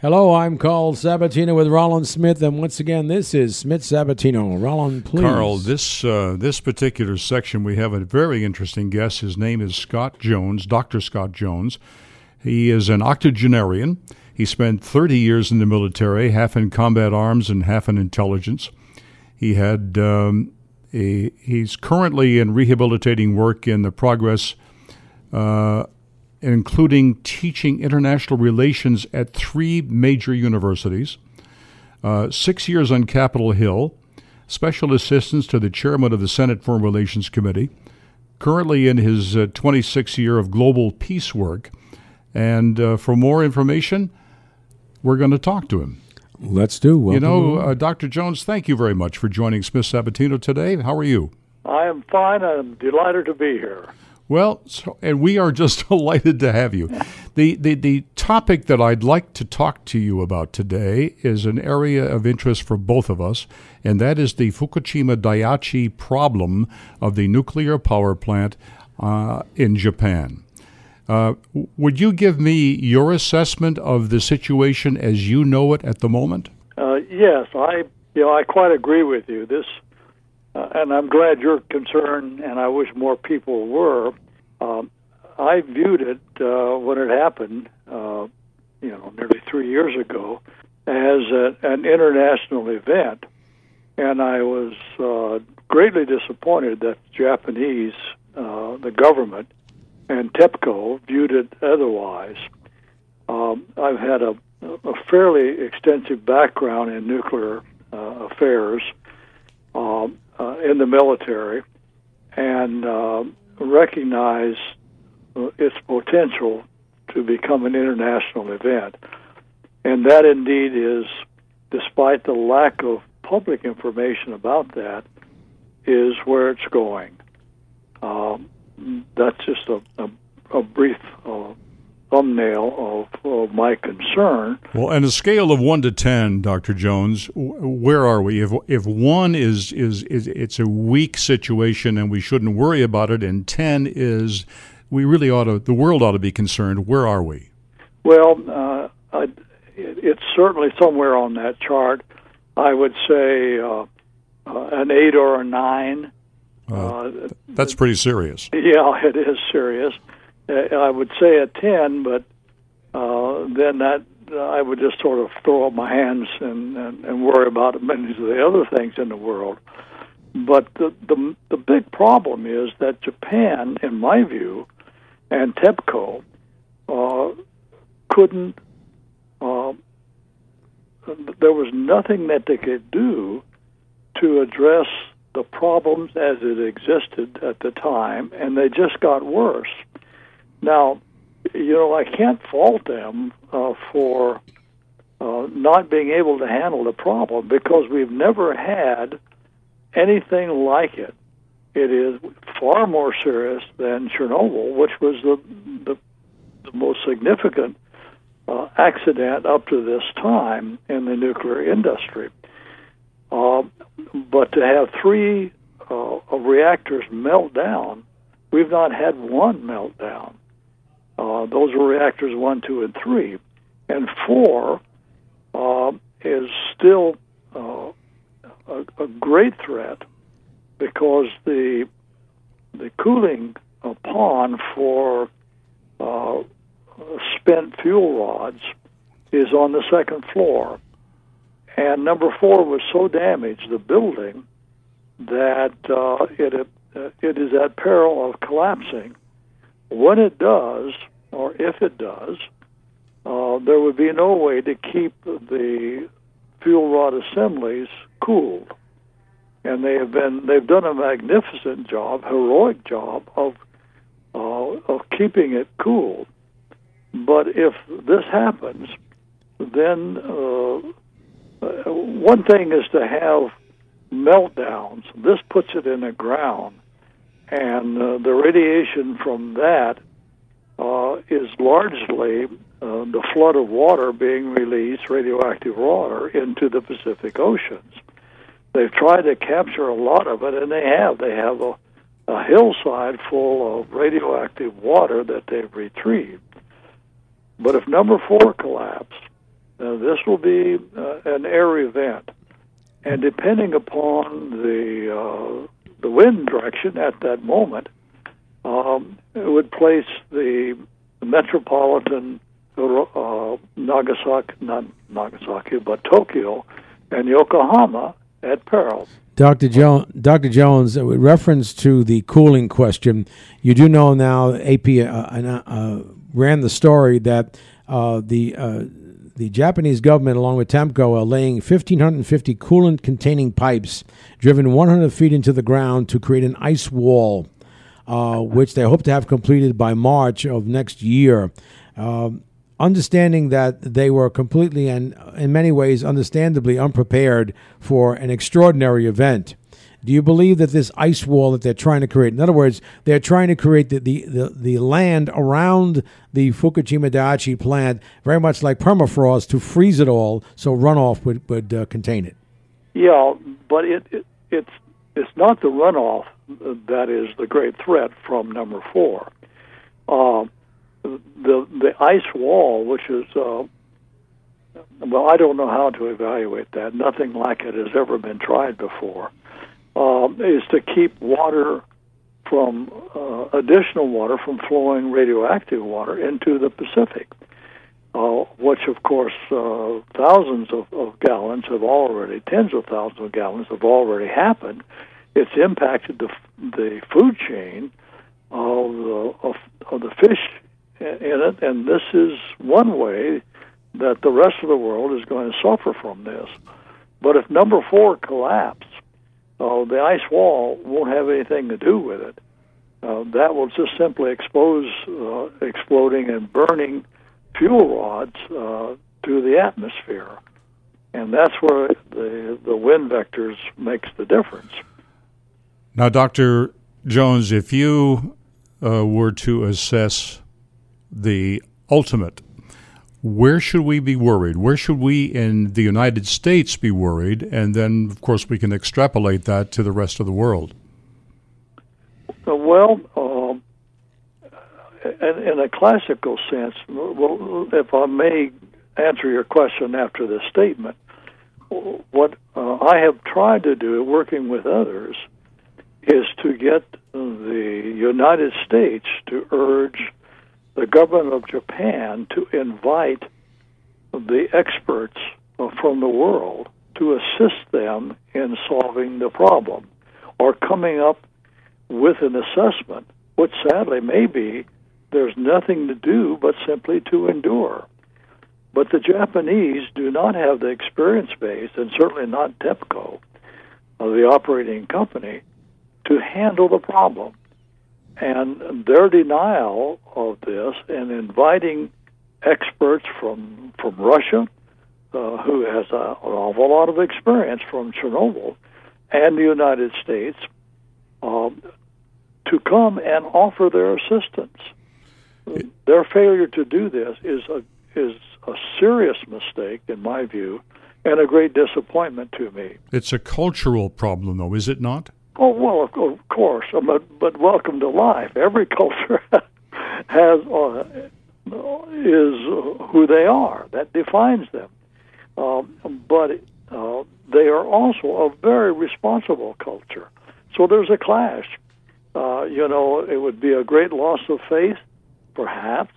Hello, I'm Carl Sabatino with Roland Smith, and once again, this is Smith Sabatino. Roland, please. Carl, this particular section, we have a very interesting guest. His name is Scott Jones, Dr. Scott Jones. He is an octogenarian. He spent 30 years in the military, half in combat arms and half in intelligence. He had he's currently in rehabilitating work in the progress, including teaching international relations at 3 major universities, 6 years on Capitol Hill, special assistance to the chairman of the Senate Foreign Relations Committee, currently in his 26th year of global peace work. And for more information, we're going to talk to him. Let's do. Welcome. Dr. Jones, thank you very much for joining Smith Sabatino today. How are you? I am fine. I'm delighted to be here. Well, and we are just delighted to have you. The topic that I'd like to talk to you about today is an area of interest for both of us, and that is the Fukushima Daiichi problem of the nuclear power plant in Japan. Would you give me your assessment of the situation as you know it at the moment? Yes, I quite agree with you. This, and I'm glad you're concerned, and I wish more people were. I viewed it when it happened, nearly 3 years ago, as an international event, and I was greatly disappointed that Japanese, the government, and TEPCO viewed it otherwise. I've had a fairly extensive background in nuclear affairs in the military, and recognize its potential to become an international event. And that indeed is, despite the lack of public information about that, is where it's going. That's just a brief thumbnail of my concern. Well, on a scale of 1 to 10, Dr. Jones, where are we? If 1 is it's a weak situation and we shouldn't worry about it, and 10 is the world ought to be concerned, where are we? Well, it's certainly somewhere on that chart. I would say an 8 or a 9. That's pretty serious. Yeah, it is serious. I would say a 10, but then that I would just sort of throw up my hands and worry about many of the other things in the world. But the big problem is that Japan, in my view, and TEPCO couldn't. There was nothing that they could do to address the problems as it existed at the time, and they just got worse. Now, I can't fault them for not being able to handle the problem, because we've never had anything like it. It is far more serious than Chernobyl, which was the most significant accident up to this time in the nuclear industry. But to have 3 reactors melt down, we've not had one meltdown. Those were reactors 1, 2, and 3. And 4 is still a great threat, because the cooling pond for spent fuel rods is on the 2nd floor. And number 4 was so damaged, the building, that it is at peril of collapsing. When it does, or if it does, there would be no way to keep the fuel rod assemblies cooled. And they've done a magnificent job, heroic job of keeping it cool. But if this happens, then one thing is to have meltdowns. This puts it in the ground, and the radiation from that is largely the flood of water being released, radioactive water, into the Pacific Oceans. They've tried to capture a lot of it, and they have. They have a hillside full of radioactive water that they've retrieved. But if number 4 collapsed, this will be an air event. And depending upon the wind direction at that moment, it would place the metropolitan Nagasaki, not Nagasaki, but Tokyo and Yokohama at peril. Dr. Jones, with reference to the cooling question, you do know now AP ran the story that the Japanese government, along with TEMCO, are laying 1,550 coolant-containing pipes driven 100 feet into the ground to create an ice wall, which they hope to have completed by March of next year. Understanding that they were completely and in many ways understandably unprepared for an extraordinary event. Do you believe that this ice wall that they're trying to create, in other words, they're trying to create the land around the Fukushima Daiichi plant, very much like permafrost, to freeze it all so runoff would contain it? Yeah, but it's not the runoff that is the great threat from number 4. The ice wall, which is, I don't know how to evaluate that. Nothing like it has ever been tried before. Is to keep water from additional water from flowing radioactive water into the Pacific, which of course thousands of gallons have already, tens of thousands of gallons have already happened. It's impacted the food chain of the fish in it, and this is one way that the rest of the world is going to suffer from this. But if number 4 collapses, the ice wall won't have anything to do with it. That will just simply expose exploding and burning fuel rods to the atmosphere. And that's where the wind vectors makes the difference. Now, Dr. Jones, if you were to assess the ultimate, where should we be worried? Where should we in the United States be worried? And then, of course, we can extrapolate that to the rest of the world. Well, in a classical sense, if I may answer your question after this statement, what I have tried to do, working with others, is to get the United States to urge the government of Japan to invite the experts from the world to assist them in solving the problem or coming up with an assessment, which sadly maybe there's nothing to do but simply to endure. But the Japanese do not have the experience base, and certainly not TEPCO, the operating company, to handle the problem. And their denial of this and inviting experts from Russia, who has an awful lot of experience from Chernobyl, and the United States, to come and offer their assistance. Their failure to do this is a serious mistake, in my view, and a great disappointment to me. It's a cultural problem, though, is it not? Oh, well, of course, but welcome to life. Every culture has is who they are. That defines them. But they are also a very responsible culture. So there's a clash. It would be a great loss of faith, perhaps,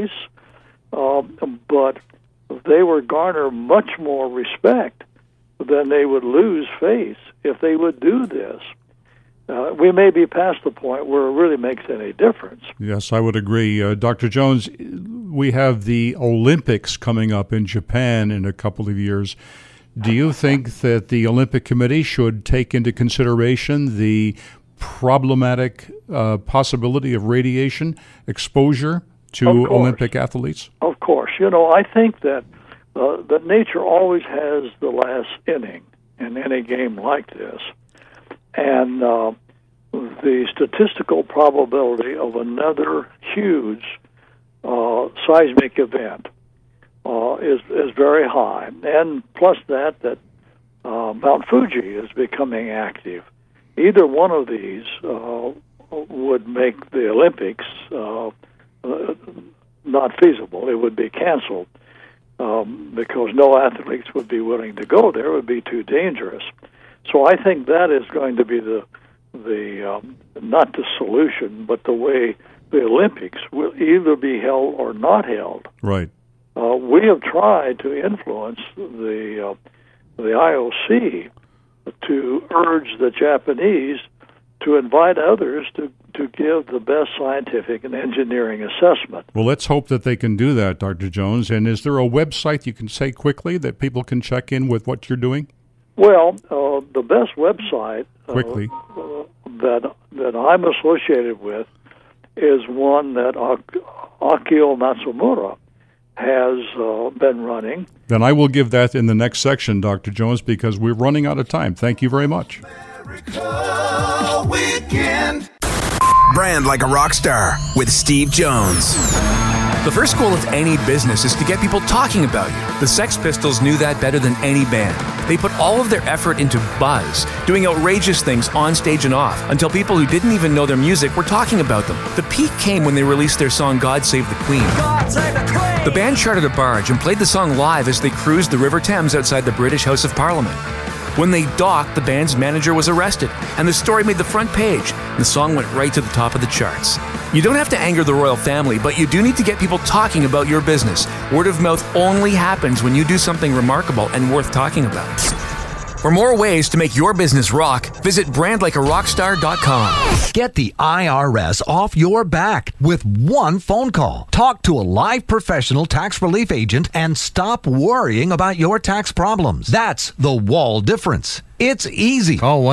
but they would garner much more respect than they would lose faith if they would do this. We may be past the point where it really makes any difference. Yes, I would agree. Dr. Jones, we have the Olympics coming up in Japan in a couple of years. Do you think that the Olympic Committee should take into consideration the problematic possibility of radiation exposure to Olympic athletes? Of course. I think that nature always has the last inning in any game like this. And the statistical probability of another huge seismic event is very high. And plus that Mount Fuji is becoming active. Either one of these would make the Olympics not feasible. It would be canceled. because no athletes would be willing to go there. It would be too dangerous. So I think that is going to be the not the solution, but the way the Olympics will either be held or not held. Right. We have tried to influence the IOC to urge the Japanese to invite others to give the best scientific and engineering assessment. Well, let's hope that they can do that, Dr. Jones. And is there a website you can say quickly that people can check in with what you're doing? Well, the best website Quickly. that I'm associated with is one that Akio Matsumura has been running. Then I will give that in the next section, Dr. Jones, because we're running out of time. Thank you very much. Brand like a rock star with Steve Jones. The first goal of any business is to get people talking about you. The Sex Pistols knew that better than any band. They put all of their effort into buzz, doing outrageous things on stage and off, until people who didn't even know their music were talking about them. The peak came when they released their song God Save the Queen. The band chartered a barge and played the song live as they cruised the River Thames outside the British House of Parliament. When they docked, the band's manager was arrested, and the story made the front page. The song went right to the top of the charts. You don't have to anger the royal family, but you do need to get people talking about your business. Word of mouth only happens when you do something remarkable and worth talking about. For more ways to make your business rock, visit brandlikearockstar.com. Get the IRS off your back with one phone call. Talk to a live professional tax relief agent and stop worrying about your tax problems. That's the Wall difference. It's easy. Call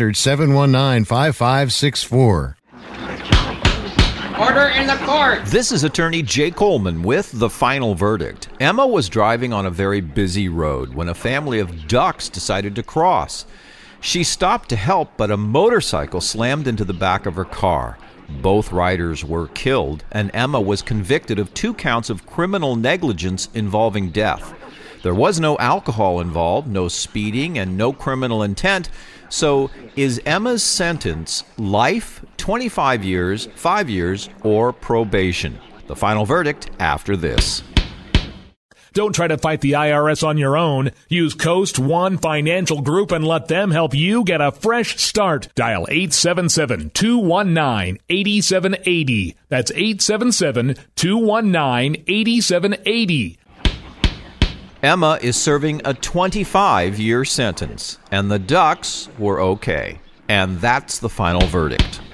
1-800-719-5564. Order in the court. This is attorney Jay Coleman with The Final Verdict. Emma was driving on a very busy road when a family of ducks decided to cross. She stopped to help, but a motorcycle slammed into the back of her car. Both riders were killed, and Emma was convicted of 2 counts of criminal negligence involving death. There was no alcohol involved, no speeding, and no criminal intent. So is Emma's sentence life, 25 years, 5 years, or probation? The final verdict after this. Don't try to fight the IRS on your own. Use Coast One Financial Group and let them help you get a fresh start. Dial 877-219-8780. That's 877-219-8780. Emma is serving a 25-year sentence, and the ducks were okay. And that's the final verdict.